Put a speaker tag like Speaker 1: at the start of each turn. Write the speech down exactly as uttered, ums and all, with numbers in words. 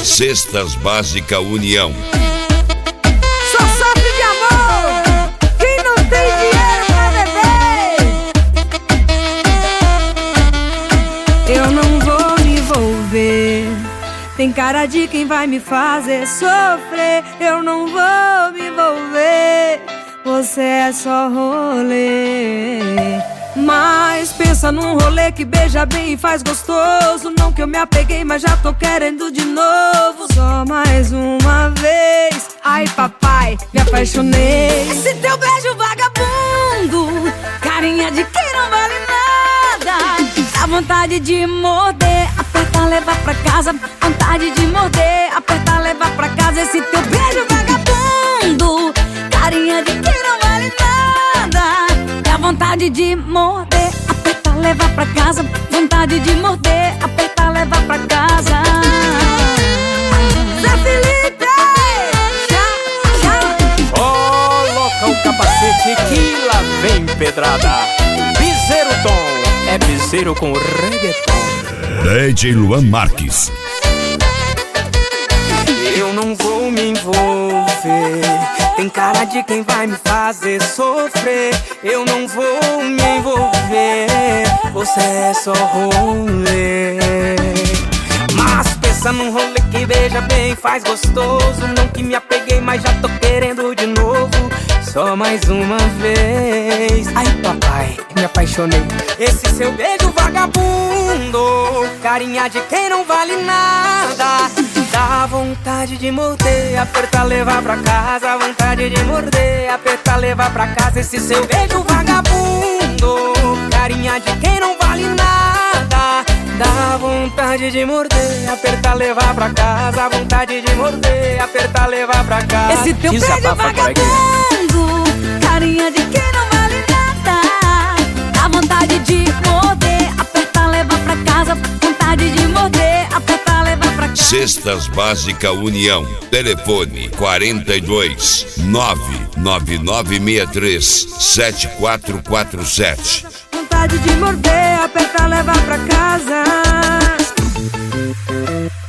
Speaker 1: Cestas Básica União.
Speaker 2: Só sofre de amor quem não tem dinheiro pra beber. Eu não vou me envolver, tem cara de quem vai me fazer sofrer. Eu não vou me envolver, você é só rolê. Mas pensa num rolê que beija bem e faz gostoso. Não que eu me apeguei, mas já tô querendo de novo. Só mais uma vez. Ai papai, me apaixonei. Esse teu beijo vagabundo, carinha de quem não vale nada. Dá vontade de morder, apertar, levar pra casa. Vontade de morder, apertar, levar pra casa. Esse teu beijo vagabundo, carinha de quem não vale nada. Dá vontade de morder, apertar, levar pra casa. Vontade de morder, apertar, levar pra casa. Zé Felipe!
Speaker 3: Coloca o capacete que lá vem pedrada. Piseiro Tom, é piseiro com reggaeton.
Speaker 1: D J Luan Marques.
Speaker 4: Eu não vou me envolver, tem cara de quem vai me fazer sofrer. Eu não vou me envolver, você é só rolê. Mas pensa num rolê que beija bem, faz gostoso. Não que me apeguei, mas já tô querendo de novo. Só mais uma vez. Ai papai, me apaixonei. Esse seu beijo vagabundo, carinha de quem não vale nada. Dá vontade de morder, apertar, levar pra casa. Vontade de morder, apertar, levar pra casa. Esse seu beijo vagabundo, carinha de quem não vale nada. Dá vontade de morder, apertar, levar pra casa. Vontade de morder, apertar, levar pra casa.
Speaker 2: Esse teu beijo vagabundo, carinha de quem não vale nada. Dá vontade de morder, apertar, levar pra casa. Vontade de morder, apertar, levar pra casa.
Speaker 1: Cestas Básica União. Telefone quarenta e dois, nove nove nove seis três, sete quatro quatro sete.
Speaker 2: Vontade de morder, apertar, levar pra casa.